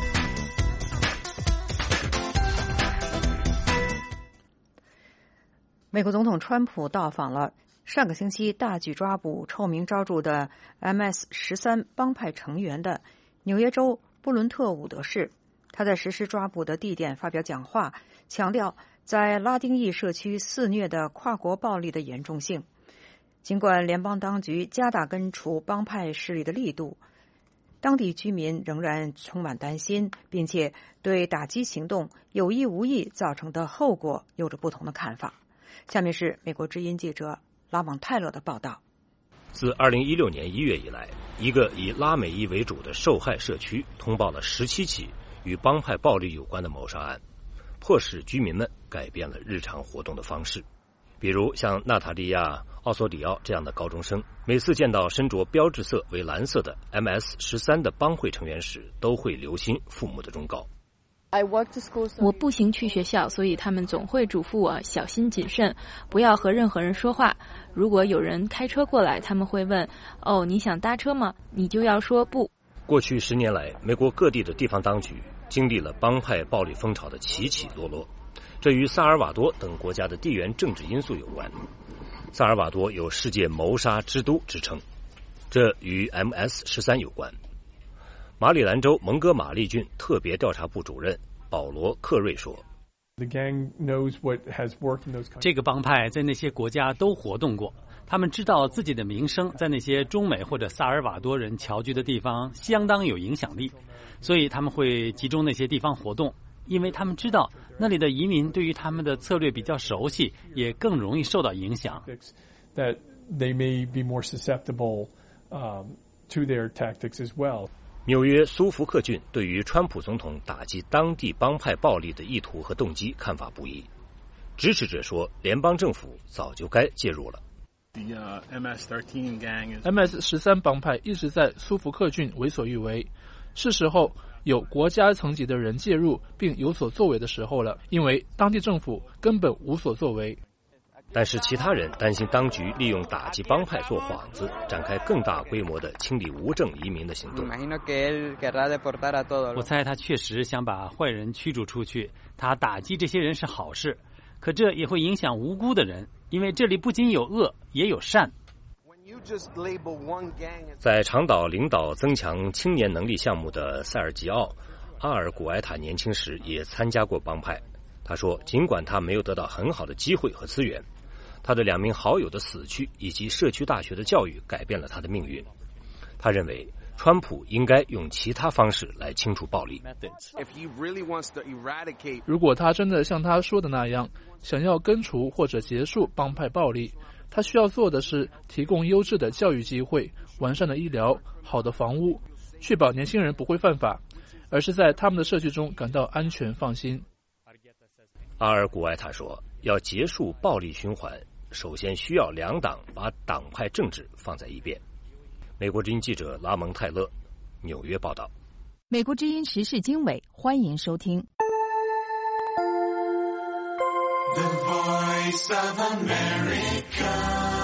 美国总统川普到访了上个星期大举抓捕臭名昭著的 MS-13 帮派成员的纽约州布伦特伍德市。他在实施抓捕的地点发表讲话，强调在拉丁裔社区肆虐的跨国暴力的严重性。尽管联邦当局加大根除帮派势力的力度，当地居民仍然充满担心，并且对打击行动有意无意造成的后果有着不同的看法。下面是美国之音记者拉蒙泰勒的报道。 自2016年1月以来，一个以拉美裔为主的受害社区通报了17起与帮派暴力有关的谋杀案，迫使居民们改变了日常活动的方式。比如像娜塔莉亚·奥索里奥这样的高中生，每次见到身着标志色为蓝色的 MS-13 的帮会成员时，都会留心父母的忠告。 我步行去学校，所以他们总会嘱咐我小心谨慎，不要和任何人说话。如果有人开车过来，他们会问：“哦，你想搭车吗？”你就要说不。 过去10年来，美国各地的地方当局经历了帮派暴力风潮的起起落落，这与萨尔瓦多等国家的地缘政治因素有关。萨尔瓦多有世界谋杀之都之称，这与 MS-13 有关。马里兰州蒙哥马利郡特别调查部主任保罗·克瑞说， 这个帮派在那些国家都活动过，他们知道自己的名声在那些中美或者萨尔瓦多人侨居的地方相当有影响力，所以他们会集中那些地方活动，因为他们知道那里的移民对于他们的策略比较熟悉，也更容易受到影响。 纽约苏福克郡对于川普总统打击当地帮派暴力的意图和动机看法不一，支持者说联邦政府早就该介入了。 MS-13 帮派一直在苏福克郡为所欲为，是时候有国家层级的人介入并有所作为的时候了，因为当地政府根本无所作为。 但是其他人担心当局利用打击帮派做幌子，展开更大规模的清理无证移民的行动。 我猜他确实想把坏人驱逐出去，他打击这些人是好事，可这也会影响无辜的人，因为这里不仅有恶，也有善。 在长岛领导增强青年能力项目的塞尔吉奥·阿尔古埃塔年轻时也参加过帮派。他说，尽管他没有得到很好的机会和资源，他的2名好友的死去以及社区大学的教育改变了他的命运。他认为川普应该用其他方式来清除暴力。 如果他真的像他说的那样想要根除或者结束帮派暴力，他需要做的是提供优质的教育机会、完善的医疗、好的房屋，确保年轻人不会犯法，而是在他们的社区中感到安全放心。 阿尔古埃塔说，要结束暴力循环，首先需要两党把党派政治放在一边。美国之音记者拉蒙泰勒，纽约报道。 美国之音时事经纬，欢迎收听。The Voice of America。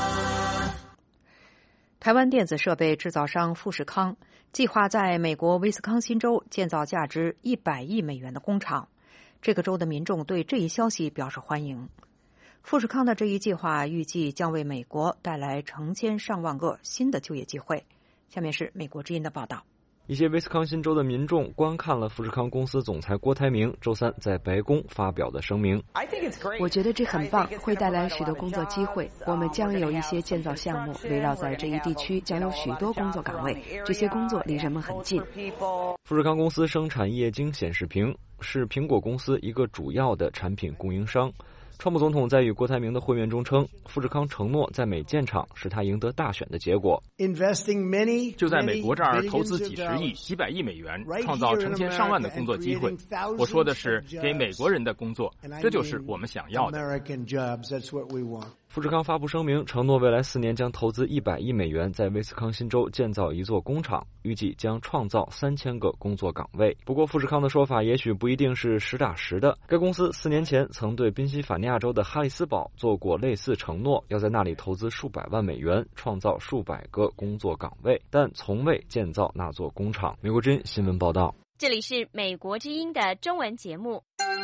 台湾电子设备制造商富士康计划在美国威斯康辛州建造价值100亿美元的工厂。这个州的民众对这一消息表示欢迎。富士康的这一计划预计将为美国带来成千上万个新的就业机会。下面是美国之音的报道。 一些威斯康辛州的民众观看了富士康公司总裁郭台铭周三在白宫发表的声明。 我觉得这很棒，会带来许多工作机会。我们将有一些建造项目，围绕在这一地区将有许多工作岗位，这些工作离人们很近。 富士康公司生产液晶显示屏，是苹果公司一个主要的产品供应商。川普总统在与郭台铭的会面中称，富士康承诺在美建厂是他赢得大选的结果。 就在美国这儿投资几十亿、几百亿美元，创造成千上万的工作机会。我说的是给美国人的工作，这就是我们想要的。 富士康发布声明，承诺未来4年将投资100亿美元在威斯康辛州建造一座工厂，预计将创造3000个工作岗位。不过富士康的说法也许不一定是实打实的。该公司4年前曾对宾夕法尼亚州的哈里斯堡做过类似承诺，要在那里投资数百万美元，创造数百个工作岗位，但从未建造那座工厂。美国之音新闻报道。 这里是美国之音的中文节目。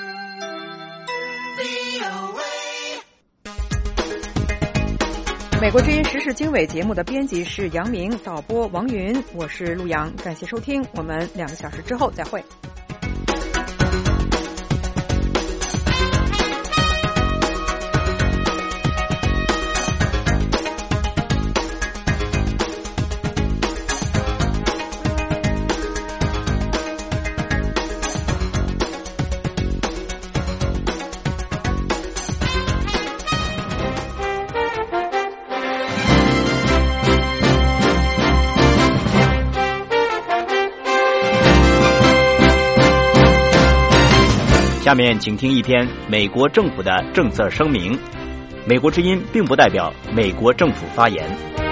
美国之音时事经纬节目的编辑是杨明，导播王云，我是陆阳，感谢收听，我们2个小时之后再会。 下面请听一篇美国政府的政策声明。美国之音并不代表美国政府发言。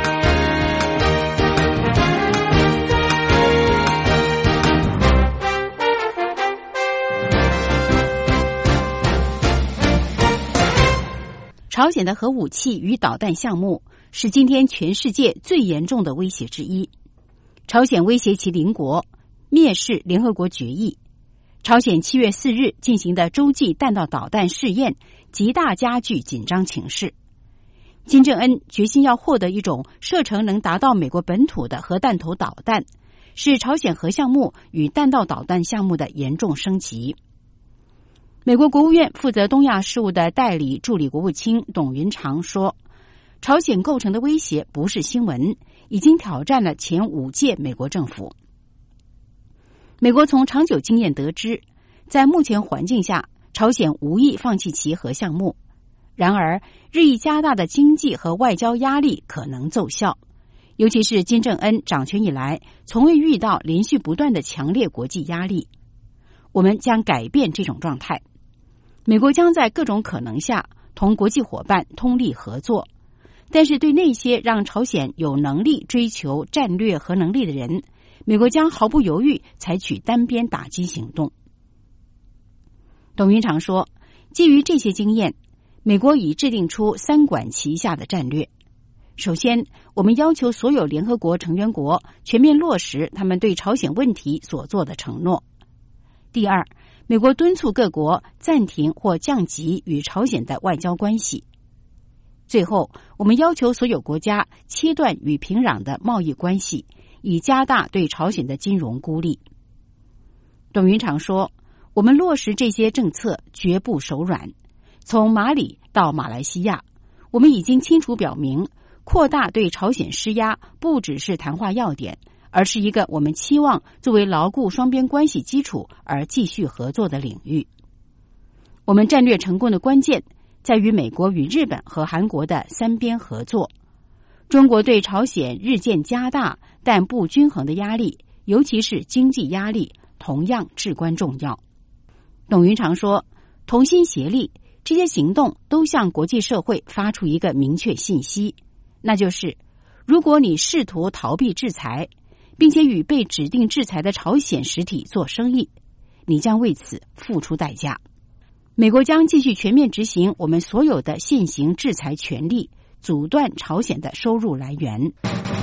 朝鲜的核武器与导弹项目是今天全世界最严重的威胁之一。朝鲜威胁其邻国，蔑视联合国决议。朝鲜7月4日进行的洲际弹道导弹试验极大加剧紧张情势。金正恩决心要获得一种射程能达到美国本土的核弹头导弹，是朝鲜核项目与弹道导弹项目的严重升级。美国国务院负责东亚事务的代理助理国务卿董云长说，朝鲜构成的威胁不是新闻，已经挑战了前5届美国政府。美国从长久经验得知，在目前环境下，朝鲜无意放弃其核项目。然而，日益加大的经济和外交压力可能奏效，尤其是金正恩掌权以来，从未遇到连续不断的强烈国际压力。我们将改变这种状态。美国将在各种可能下同国际伙伴通力合作，但是对那些让朝鲜有能力追求战略核能力的人，美国将毫不犹豫采取单边打击行动。董云长说，基于这些经验，美国已制定出3管齐下的战略。首先，我们要求所有联合国成员国全面落实他们对朝鲜问题所做的承诺。第二，美国敦促各国暂停或降级与朝鲜的外交关系。最后，我们要求所有国家切断与平壤的贸易关系，以加大对朝鲜的金融孤立。董云长说，我们落实这些政策绝不手软。从马里到马来西亚，我们已经清楚表明，扩大对朝鲜施压不只是谈话要点，而是一个我们期望作为牢固双边关系基础而继续合作的领域。我们战略成功的关键在于美国与日本和韩国的3边合作。中国对朝鲜日渐加大但不均衡的压力，尤其是经济压力，同样至关重要。董云长说，同心协力，这些行动都向国际社会发出一个明确信息，那就是如果你试图逃避制裁，并且与被指定制裁的朝鲜实体做生意，你将为此付出代价。美国将继续全面执行我们所有的现行制裁权利，阻断朝鲜的收入来源。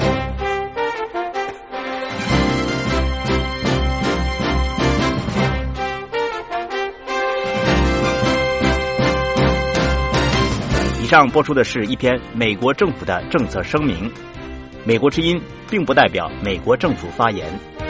以上播出的是一篇美国政府的政策声明。美国之音并不代表美国政府发言。